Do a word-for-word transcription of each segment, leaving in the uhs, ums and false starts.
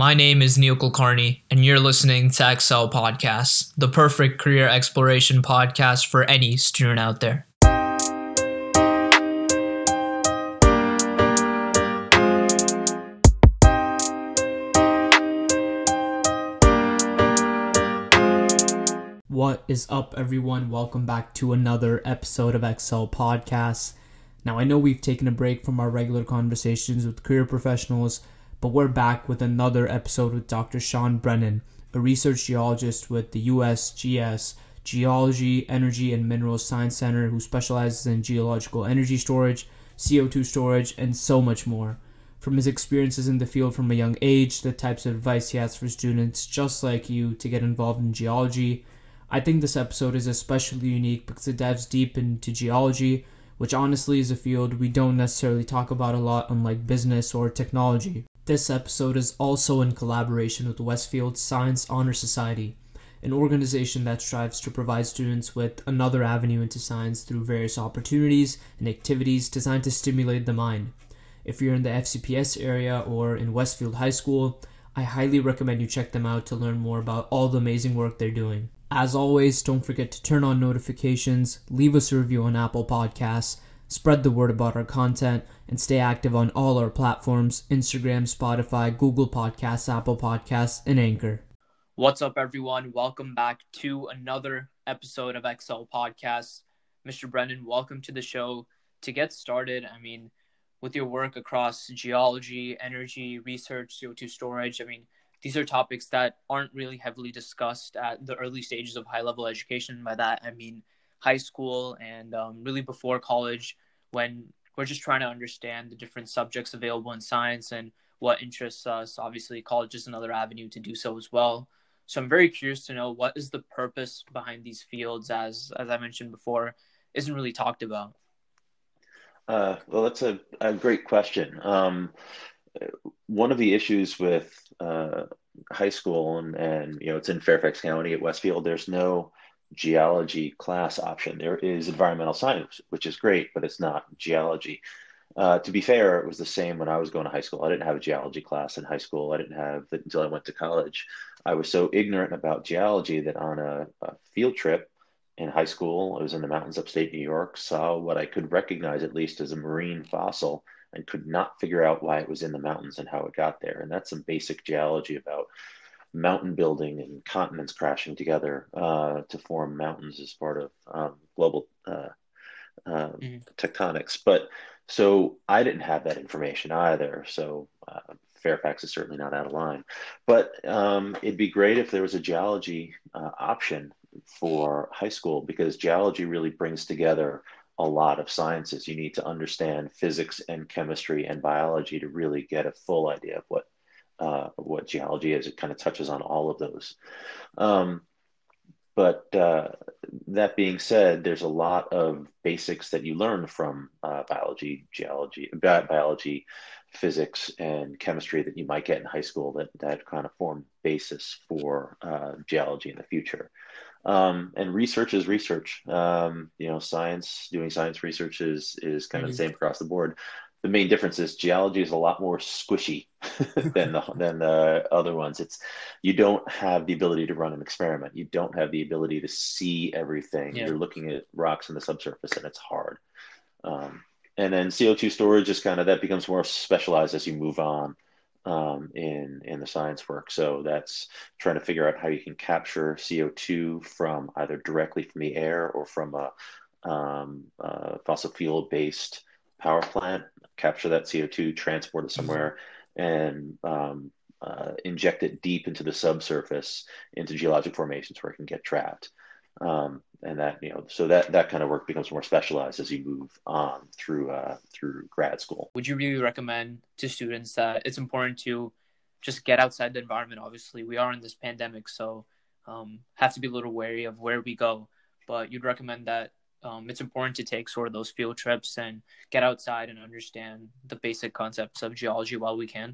My name is Neil Kulkarni, and you're listening to Excel Podcasts, the perfect career exploration podcast for any student out there. What is up, everyone? Welcome back to another episode of Excel Podcasts. Now, I know we've taken a break from our regular conversations with career professionals, but we're back with another episode with Doctor Sean Brennan, a research geologist with the U S G S Geology, Energy, and Minerals Science Center, who specializes in geological energy storage, C O two storage, and so much more. From his experiences in the field from a young age, the types of advice he has for students just like you to get involved in geology, I think this episode is especially unique because it dives deep into geology, which honestly is a field we don't necessarily talk about a lot, unlike business or technology. This episode is also in collaboration with Westfield Science Honor Society, an organization that strives to provide students with another avenue into science through various opportunities and activities designed to stimulate the mind. If you're in the F C P S area or in Westfield High School, I highly recommend you check them out to learn more about all the amazing work they're doing. As always, don't forget to turn on notifications, leave us a review on Apple Podcasts, spread the word about our content, and stay active on all our platforms: Instagram, Spotify, Google Podcasts, Apple Podcasts, and Anchor. What's up, everyone? Welcome back to another episode of Excel Podcasts. Mister Brennan, welcome to the show. To get started, I mean, with your work across geology, energy, research, C O two storage, I mean, these are topics that aren't really heavily discussed at the early stages of high-level education. By that, I mean high school and um, really before college, when we're just trying to understand the different subjects available in science and what interests us. Obviously, college is another avenue to do so as well. So I'm very curious to know, what is the purpose behind these fields, as as I mentioned before, isn't really talked about? Uh, well, that's a, a great question. Um, one of the issues with uh, high school, and, and you know, it's in Fairfax County at Westfield, there's no geology class option. There is environmental science, which is great, but it's not geology. Uh, to be fair, it was the same when I was going to high school. I didn't have a geology class in high school. I didn't have it until I went to college. I was so ignorant about geology that on a, a field trip in high school, I was in the mountains upstate New York, saw what I could recognize at least as a marine fossil, and could not figure out why it was in the mountains and how it got there. And that's some basic geology about mountain building and continents crashing together uh, to form mountains as part of um, global uh, uh, mm-hmm. tectonics. But so I didn't have that information either. So uh, Fairfax is certainly not out of line. But um, it'd be great if there was a geology uh, option for high school, because geology really brings together a lot of sciences. You need to understand physics and chemistry and biology to really get a full idea of what uh, what geology is. It kind of touches on all of those. Um, but uh, that being said, there's a lot of basics that you learn from uh, biology, geology, bi- biology, physics, and chemistry that you might get in high school that that kind of form basis for uh, geology in the future. Um, and research is research. Um, you know, science, doing science research is is kind of mm-hmm. the same across the board. The main difference is geology is a lot more squishy than the than the other ones. It's you don't have the ability to run an experiment. You don't have the ability to see everything. Yeah. You're looking at rocks in the subsurface, and it's hard. Um, and then C O two storage is kind of, that becomes more specialized as you move on um, in in the science work. So that's trying to figure out how you can capture C O two from either directly from the air or from a, um, a fossil fuel based power plant, capture that C O two, transport it somewhere, and um, uh, inject it deep into the subsurface, into geologic formations where it can get trapped. Um, and that, you know, so that that kind of work becomes more specialized as you move on through uh, through grad school. Would you really recommend to students that it's important to just get outside the environment? Obviously, we are in this pandemic, so um, have to be a little wary of where we go. But you'd recommend that um, it's important to take sort of those field trips and get outside and understand the basic concepts of geology while we can?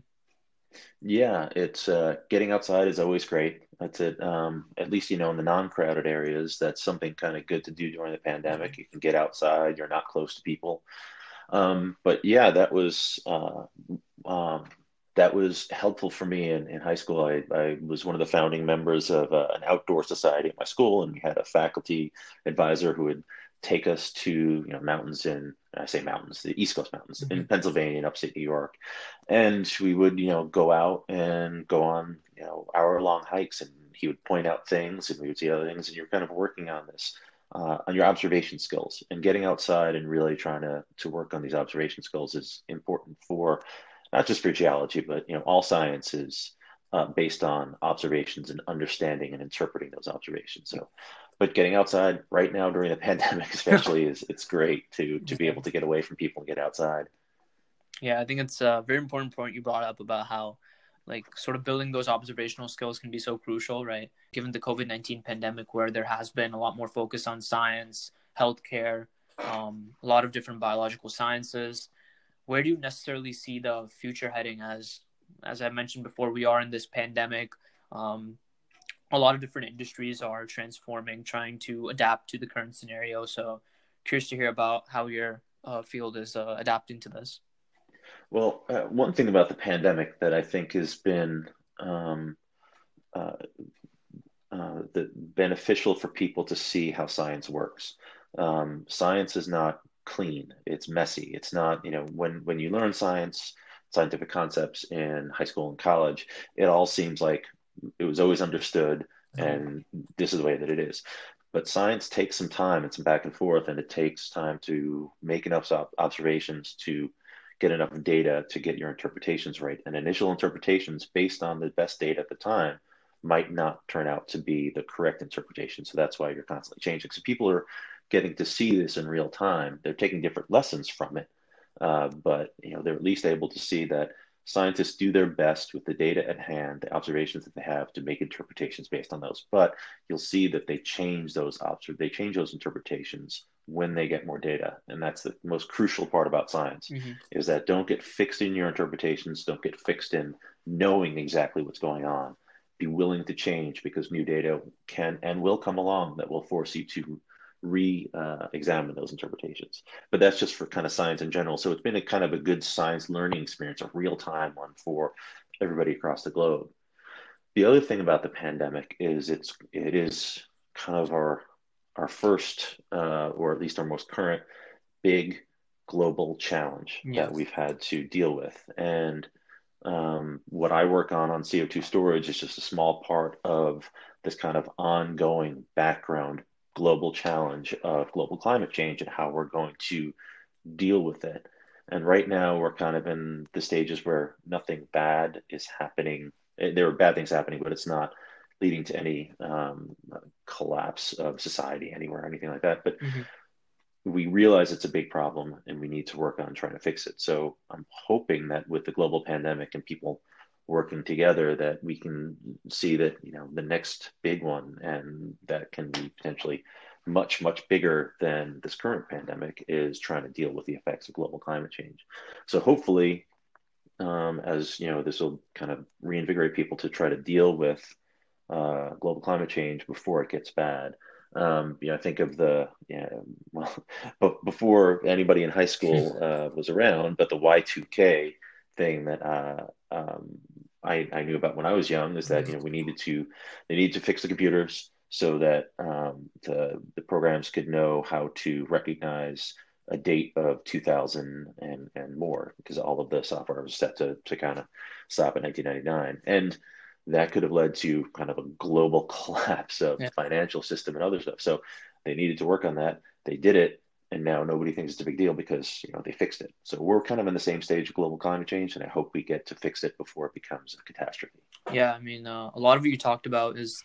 Yeah, it's uh, getting outside is always great. That's it. Um, at least, you know, in the non-crowded areas, that's something kind of good to do during the pandemic. Mm-hmm. You can get outside, you're not close to people. Um, but yeah, that was uh, um, that was helpful for me in, in high school. I, I was one of the founding members of uh, an outdoor society at my school, and we had a faculty advisor who would take us to you know mountains in I say mountains, the East Coast mountains in Hmm. Pennsylvania and upstate New York, and we would you know go out and go on you know hour long hikes, and he would point out things, and we would see other things, and you're kind of working on this. Uh, on your observation skills and getting outside and really trying to to work on these observation skills is important for not just for geology, but you know, all science is uh, based on observations and understanding and interpreting those observations. So, but getting outside right now during the pandemic, especially, is it's great to to be Yeah. able to get away from people and get outside. Yeah, I think it's a very important point you brought up about how, like, sort of building those observational skills can be so crucial, right? Given the COVID nineteen pandemic, where there has been a lot more focus on science, healthcare, um, a lot of different biological sciences. Where do you necessarily see the future heading? As as I mentioned before, we are in this pandemic. Um, a lot of different industries are transforming, trying to adapt to the current scenario. So, curious to hear about how your uh, field is uh, adapting to this. Well, uh, one thing about the pandemic that I think has been um, uh, uh, the beneficial for people to see how science works. Um, science is not clean; it's messy. It's not, you know, when when you learn science, scientific concepts in high school and college, it all seems like it was always understood, and this is the way that it is. But science takes some time and some back and forth, and it takes time to make enough observations to get enough data to get your interpretations right. And initial interpretations based on the best data at the time might not turn out to be the correct interpretation. So that's why you're constantly changing. So people are getting to see this in real time. They're taking different lessons from it, uh, but you know they're at least able to see that scientists do their best with the data at hand, the observations that they have, to make interpretations based on those. But you'll see that they change those observ- they change those interpretations when they get more data, and that's the most crucial part about science. Mm-hmm. Is that don't get fixed in your interpretations, don't get fixed in knowing exactly what's going on. Be willing to change, because new data can and will come along that will force you to re-examine uh, those interpretations. But that's just for kind of science in general. So it's been a kind of a good science learning experience, a real-time one for everybody across the globe. The other thing about the pandemic is it's it is kind of our our first, uh, or at least our most current, big global challenge that Yes. we've had to deal with. And um, what I work on on C O two storage is just a small part of this kind of ongoing background global challenge of global climate change and how we're going to deal with it. And right now, we're kind of in the stages where nothing bad is happening. There are bad things happening, but it's not leading to any um, collapse of society anywhere, or anything like that. But Mm-hmm. we realize it's a big problem and we need to work on trying to fix it. So I'm hoping that with the global pandemic and people working together, that we can see that, you know, the next big one, and that can be potentially much, much bigger than this current pandemic, is trying to deal with the effects of global climate change. So hopefully, um, as you know, this will kind of reinvigorate people to try to deal with uh, global climate change before it gets bad. Um, you know, I think of the, yeah, well, but before anybody in high school uh, was around, but the Y two K thing that uh, um, I, I knew about when I was young is that, you know, we needed to, they needed to fix the computers so that um, the, the programs could know how to recognize a date of two thousand and, and more, because all of the software was set to, to kind of stop in nineteen ninety-nine. And that could have led to kind of a global collapse of Yeah. the financial system and other stuff. So they needed to work on that. They did it, and now nobody thinks it's a big deal because you know they fixed it. So we're kind of in the same stage of global climate change, and I hope we get to fix it before it becomes a catastrophe. Yeah, I mean, uh, a lot of what you talked about is,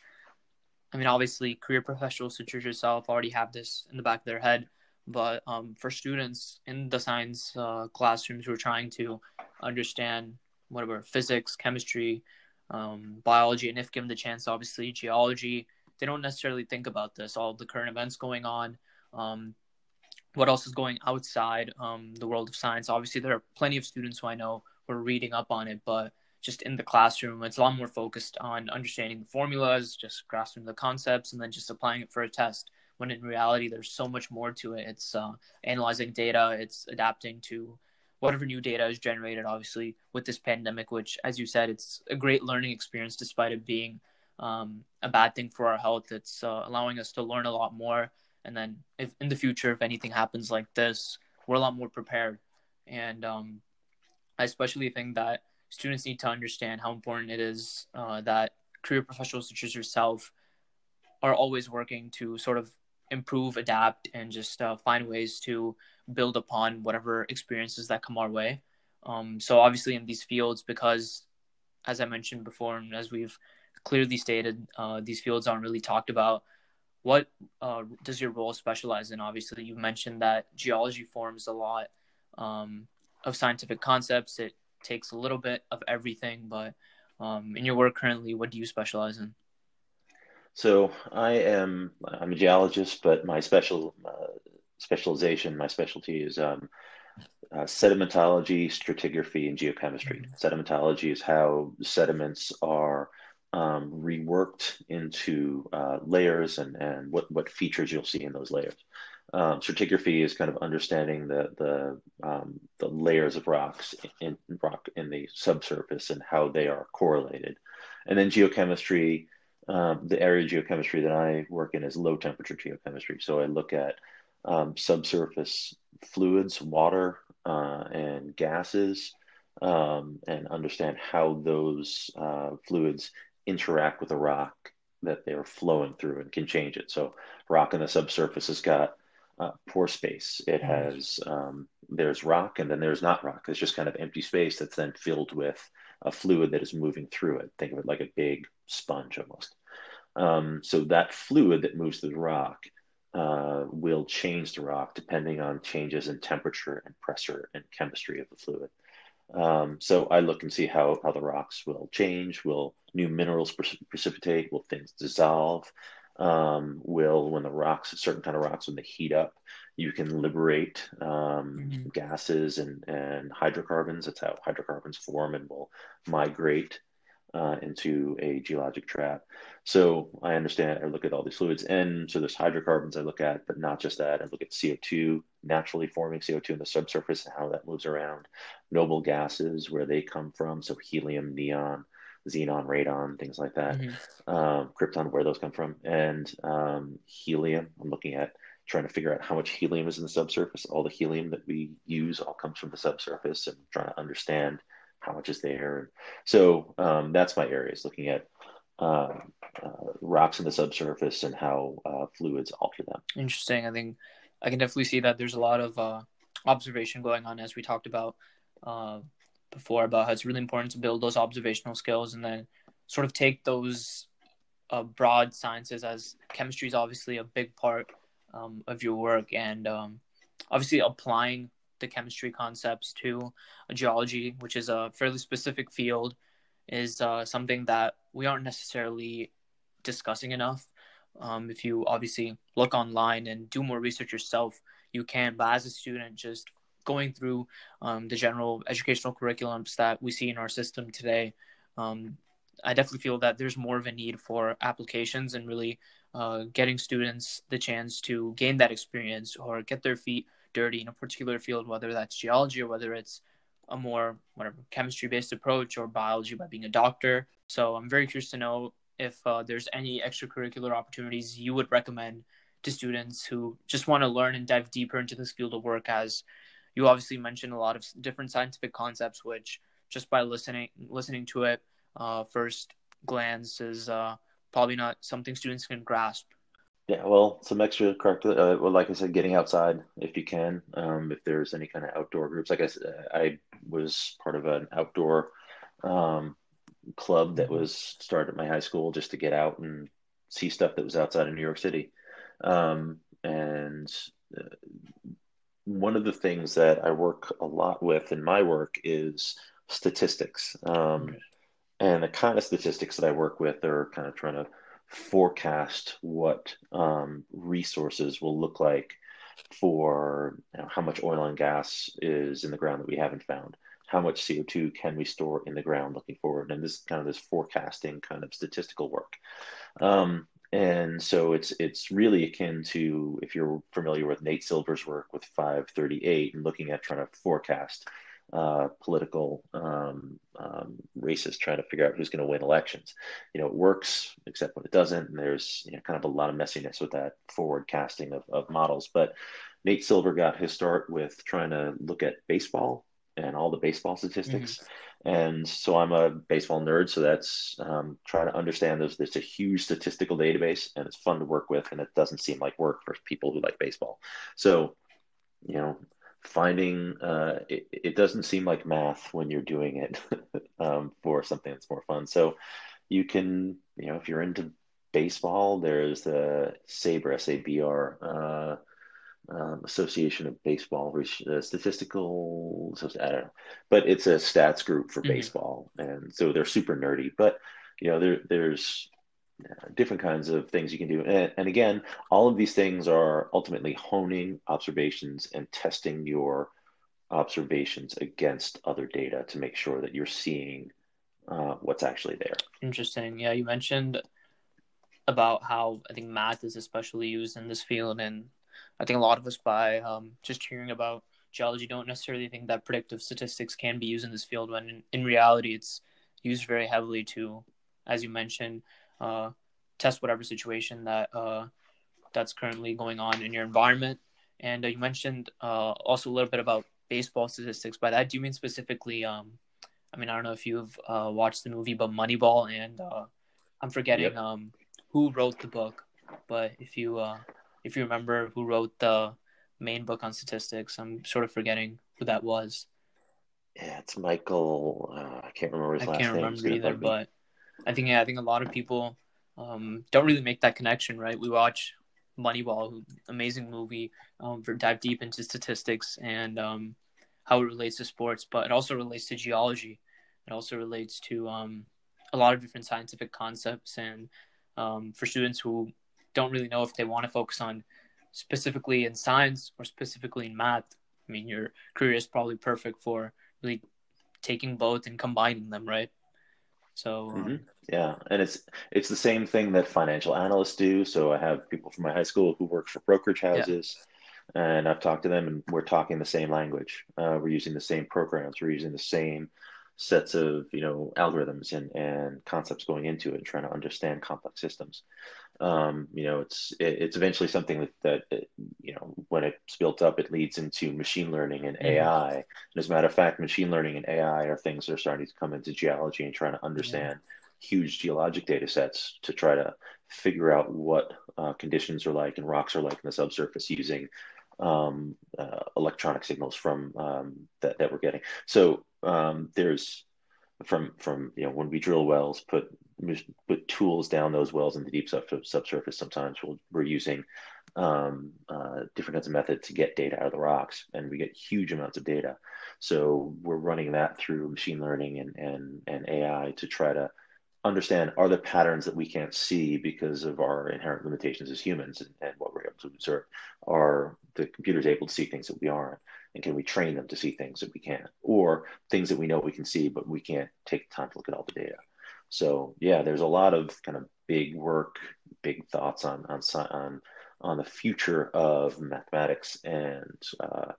I mean, obviously, career professionals such as yourself already have this in the back of their head. But um, for students in the science uh, classrooms who are trying to understand whatever physics, chemistry, um, biology, and if given the chance, obviously geology, they don't necessarily think about this. All of the current events going on, um, what else is going outside um, the world of science. Obviously, there are plenty of students who I know who are reading up on it, but just in the classroom, it's a lot more focused on understanding the formulas, just grasping the concepts, and then just applying it for a test. When in reality, there's so much more to it. It's uh, analyzing data, it's adapting to whatever new data is generated, obviously, with this pandemic, which, as you said, it's a great learning experience despite it being um, a bad thing for our health. It's uh, allowing us to learn a lot more. And then if in the future, if anything happens like this, we're a lot more prepared. And um, I especially think that students need to understand how important it is uh, that career professionals such as yourself are always working to sort of improve, adapt, and just uh, find ways to build upon whatever experiences that come our way. Um, so obviously in these fields, because as I mentioned before, and as we've clearly stated, uh, these fields aren't really talked about. What uh, does your role specialize in? Obviously, you've mentioned that geology forms a lot um, of scientific concepts. It takes a little bit of everything, but um, in your work currently, what do you specialize in? So I am I'm a geologist, but my special uh, specialization, my specialty is um, uh, sedimentology, stratigraphy, and geochemistry. Mm-hmm. Sedimentology is how sediments are um, reworked into uh, layers and, and what, what features you'll see in those layers. Um, stratigraphy is kind of understanding the the um, the layers of rocks in rock in the subsurface and how they are correlated. And then geochemistry, um, the area of geochemistry that I work in is low temperature geochemistry. So I look at um, subsurface fluids, water, uh, and gases, um, and understand how those uh, fluids interact with the rock that they're flowing through and can change it. So rock in the subsurface has got uh, pore space. It has um, there's rock and then there's not rock. It's just kind of empty space that's then filled with a fluid that is moving through it. Think of it like a big sponge almost. Um, so that fluid that moves through the rock uh, will change the rock depending on changes in temperature and pressure and chemistry of the fluid. Um, so I look and see how, how the rocks will change. Will new minerals pre- precipitate? Will things dissolve? Um, will, when the rocks, certain kind of rocks, when they heat up, you can liberate um, Mm-hmm. gases and, and hydrocarbons. That's how hydrocarbons form and will migrate uh, into a geologic trap. So I understand, I look at all these fluids, and so there's hydrocarbons I look at, but not just that. I look at C O two, naturally forming C O two in the subsurface and how that moves around, noble gases, where they come from, so helium, neon, xenon, radon, things like that, Mm-hmm. um, krypton, where those come from, and um, helium. I'm looking at trying to figure out how much helium is in the subsurface. All the helium that we use all comes from the subsurface, and trying to understand how much is there. So um, that's my area, is looking at uh, uh, rocks in the subsurface and how uh, fluids alter them. Interesting. I think I can definitely see that there's a lot of uh, observation going on, as we talked about uh, before, about how it's really important to build those observational skills and then sort of take those uh, broad sciences, as chemistry is obviously a big part um, of your work, and um, obviously applying the chemistry concepts to geology, which is a fairly specific field, is uh, something that we aren't necessarily discussing enough. Um, if you obviously look online and do more research yourself, you can. But as a student, just going through um, the general educational curriculums that we see in our system today, um, I definitely feel that there's more of a need for applications and really uh, getting students the chance to gain that experience or get their feet dirty in a particular field, whether that's geology or whether it's a more whatever chemistry-based approach or biology by being a doctor. So I'm very curious to know if uh, there's any extracurricular opportunities you would recommend to students who just want to learn and dive deeper into this field of work, as you obviously mentioned a lot of different scientific concepts, which just by listening listening to it uh, first glance is uh, probably not something students can grasp. Yeah, well, some extracurricular, uh, well, like I said, getting outside if you can. Um, if there's any kind of outdoor groups, like I said, I was part of an outdoor um, club that was started at my high school just to get out and see stuff that was outside of New York City. Um, and uh, one of the things that I work a lot with in my work is statistics. Um, and the kind of statistics that I work with are kind of trying to forecast what um, resources will look like for, you know, how much oil and gas is in the ground that we haven't found. How much C O two can we store in the ground looking forward? And this kind of this forecasting kind of statistical work. Um, and so it's it's really akin to, if you're familiar with Nate Silver's work with five thirty-eight and looking at trying to forecast uh, political um, um, races trying to figure out who's going to win elections. You know, it works except when it doesn't. And there's, you know, kind of a lot of messiness with that forward casting of, of models. But Nate Silver got his start with trying to look at baseball and all the baseball statistics. Mm-hmm. And so I'm a baseball nerd. So that's um, trying to understand those. There's a huge statistical database and it's fun to work with. And it doesn't seem like work for people who like baseball. So, you know, finding uh, it, it doesn't seem like math when you're doing it um, for something that's more fun. So you can, you know, if you're into baseball, there's the SABR, S A B R, uh, um, Association of Baseball uh, Statistical, I don't know, but it's a stats group for mm-hmm. baseball, and so they're super nerdy. But you know, there there's different kinds of things you can do, and, and again, all of these things are ultimately honing observations and testing your observations against other data to make sure that you're seeing uh, what's actually there. Interesting. Yeah, you mentioned about how I think math is especially used in this field, and I think a lot of us, by um, just hearing about geology, don't necessarily think that predictive statistics can be used in this field, when in, in reality it's used very heavily to, as you mentioned, uh, test whatever situation that uh, that's currently going on in your environment. And uh, you mentioned uh, also a little bit about baseball statistics. By that, do you mean specifically, um, I mean, I don't know if you've uh, watched the movie, but Moneyball, and uh, I'm forgetting yep. um, who wrote the book, but if you... Uh, If you remember who wrote the main book on statistics, I'm sort of forgetting who that was. Yeah, it's Michael. Uh, I can't remember his I last can't name. remember either, but I think yeah, I think a lot of people um, don't really make that connection, right? We watch Moneyball, amazing movie, um, for dive deep into statistics and um, how it relates to sports, but it also relates to geology. It also relates to um, a lot of different scientific concepts, and um, for students who don't really know if they want to focus on specifically in science or specifically in math, I mean, your career is probably perfect for really taking both and combining them, right? So um, mm-hmm. yeah, and it's it's the same thing that financial analysts do. So I have people from my high school who work for brokerage houses, yeah. and I've talked to them, and we're talking the same language. Uh, we're using the same programs. We're using the same sets of, you know, algorithms and, and concepts going into it and trying to understand complex systems. Um, you know, it's it, it's eventually something that, that it, you know, when it's built up, it leads into machine learning and mm-hmm. A I. And as a matter of fact, machine learning and A I are things that are starting to come into geology and trying to understand yeah. huge geologic data sets to try to figure out what uh, conditions are like and rocks are like in the subsurface using um, uh, electronic signals from um, that, that we're getting. So um, there's from, from, you know, when we drill wells, put, put tools down those wells in the deep sub- subsurface, sometimes we'll, we're using um, uh, different kinds of methods to get data out of the rocks, and we get huge amounts of data. So we're running that through machine learning and, and, and A I to try to understand, are there patterns that we can't see because of our inherent limitations as humans and, and what we're able to observe? Are the computers able to see things that we aren't? And can we train them to see things that we can't? Or things that we know we can see, but we can't take the time to look at all the data. So yeah, there's a lot of kind of big work, big thoughts on on on, on the future of mathematics and uh,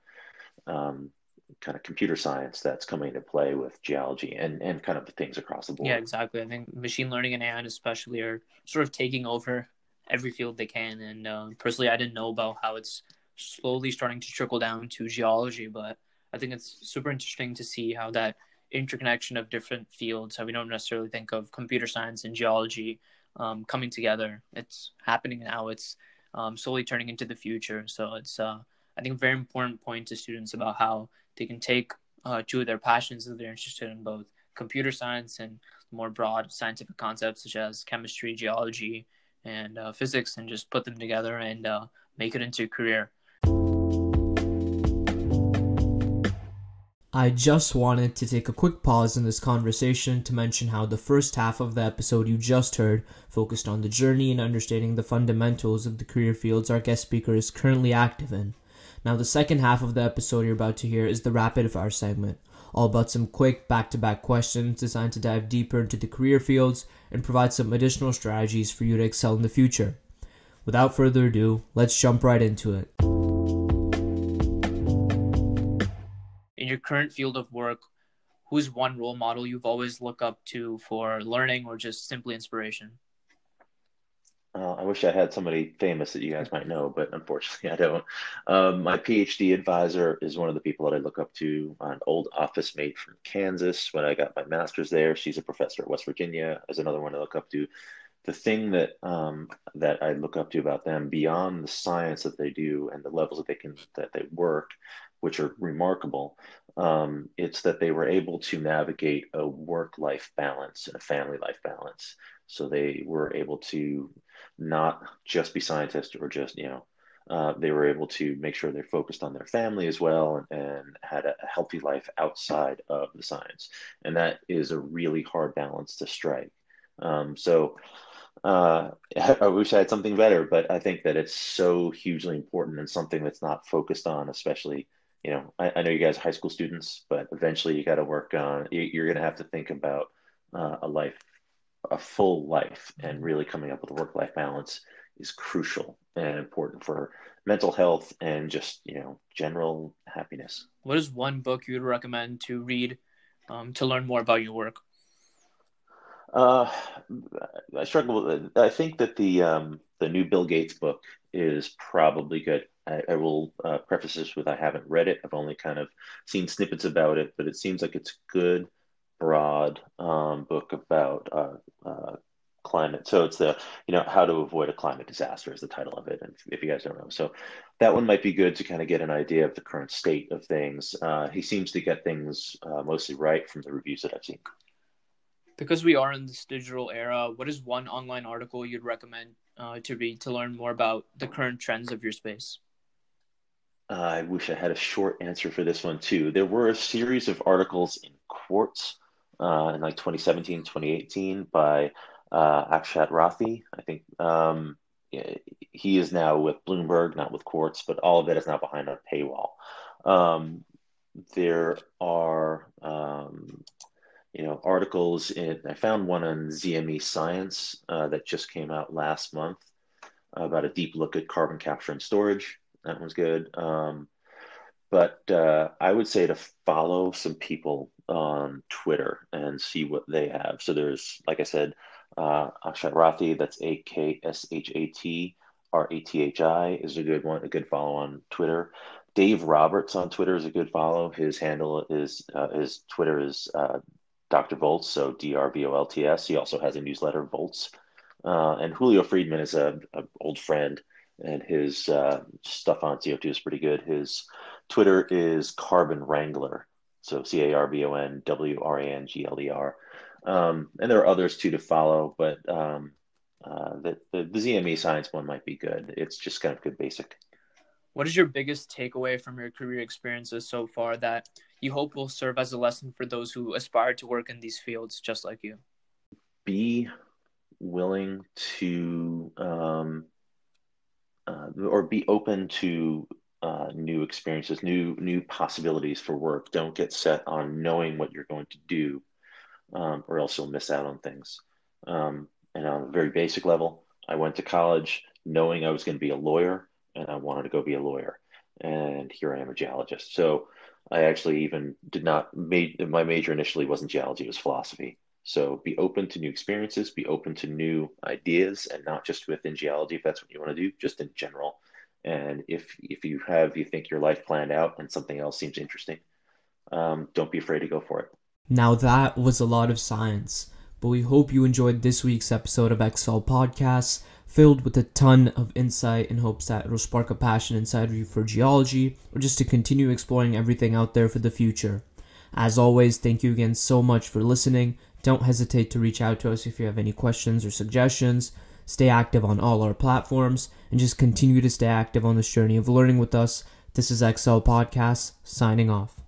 um, kind of computer science that's coming into play with geology and, and kind of the things across the board. Yeah, exactly. I think machine learning and A I especially are sort of taking over every field they can. And uh, personally, I didn't know about how it's slowly starting to trickle down to geology, but I think it's super interesting to see how that interconnection of different fields, how we don't necessarily think of computer science and geology um, coming together. It's happening now. It's um, slowly turning into the future. So it's, uh, I think, a very important point to students about how they can take uh, two of their passions that they're interested in, both computer science and more broad scientific concepts such as chemistry, geology, and uh, physics, and just put them together and uh, make it into a career. I just wanted to take a quick pause in this conversation to mention how the first half of the episode you just heard focused on the journey and understanding the fundamentals of the career fields our guest speaker is currently active in. Now, the second half of the episode you're about to hear is the rapid fire segment, all about some quick back-to-back questions designed to dive deeper into the career fields and provide some additional strategies for you to excel in the future. Without further ado, let's jump right into it. In your current field of work, who's one role model you've always looked up to for learning or just simply inspiration? Uh, I wish I had somebody famous that you guys might know, but unfortunately I don't. Um, my PhD advisor is one of the people that I look up to, an old office mate from Kansas when I got my master's there. She's a professor at West Virginia, is another one I look up to. The thing that um, that I look up to about them, beyond the science that they do and the levels that they can that they work, which are remarkable, um, it's that they were able to navigate a work-life balance and a family life balance. So they were able to not just be scientists or just, you know, uh, they were able to make sure they're focused on their family as well, and, and had a, a healthy life outside of the science. And that is a really hard balance to strike. Um, so uh, I wish I had something better, but I think that it's so hugely important and something that's not focused on, especially, you know, I, I know you guys are high school students, but eventually you got to work on, you, you're going to have to think about uh, a life, a full life, and really coming up with a work-life balance is crucial and important for mental health and just, you know, general happiness. What is one book you would recommend to read um, to learn more about your work? Uh, I struggle with it. I think that the um, the new Bill Gates book is probably good. I, I will uh, preface this with I haven't read it. I've only kind of seen snippets about it, but it seems like it's good, broad um, book about uh, uh, climate. So it's the, you know, how to avoid a climate disaster is the title of it. And if, if you guys don't know, so that one might be good to kind of get an idea of the current state of things. Uh, he seems to get things uh, mostly right from the reviews that I've seen. Because we are in this digital era, what is one online article you'd recommend uh, to read to learn more about the current trends of your space? Uh, I wish I had a short answer for this one too. There were a series of articles in Quartz uh, in like twenty seventeen, twenty eighteen by uh, Akshat Rathi. I think um, he is now with Bloomberg, not with Quartz, but all of it is now behind a paywall. Um, there are um, you know, articles in, I found one on Z M E Science uh, that just came out last month about a deep look at carbon capture and storage. That one's good. Um, but uh, I would say to follow some people on Twitter and see what they have. So there's, like I said, uh, Akshat Rathi, that's A K S H A T R A T H I is a good one, a good follow on Twitter. Dave Roberts on Twitter is a good follow. His handle is, uh, his Twitter is uh, Doctor Volts, so D R V O L T S. He also has a newsletter, Volts. Uh, and Julio Friedman is a, a old friend, and his uh, stuff on C O two is pretty good. His Twitter is Carbon Wrangler, so C A R B O N W R A N G L E R. Um, and there are others too to follow, but um, uh, the, the, the Z M E Science one might be good. It's just kind of good basic. What is your biggest takeaway from your career experiences so far that you hope will serve as a lesson for those who aspire to work in these fields just like you? Be willing to, um, uh, or be open to uh, new experiences, new new possibilities for work. Don't get set on knowing what you're going to do, um, or else you'll miss out on things. Um, and on a very basic level, I went to college knowing I was going to be a lawyer, and I wanted to go be a lawyer. And here I am, a geologist. So I actually even did not, made, my major initially wasn't geology, it was philosophy. So be open to new experiences, be open to new ideas, and not just within geology, if that's what you want to do, just in general. And if if you have, you think your life planned out and something else seems interesting, um, don't be afraid to go for it. Now that was a lot of science, but we hope you enjoyed this week's episode of Excel Podcasts, filled with a ton of insight in hopes that it'll spark a passion inside of you for geology, or just to continue exploring everything out there for the future. As always, thank you again so much for listening. Don't hesitate to reach out to us if you have any questions or suggestions. Stay active on all our platforms, and just continue to stay active on this journey of learning with us. This is Excel Podcasts, signing off.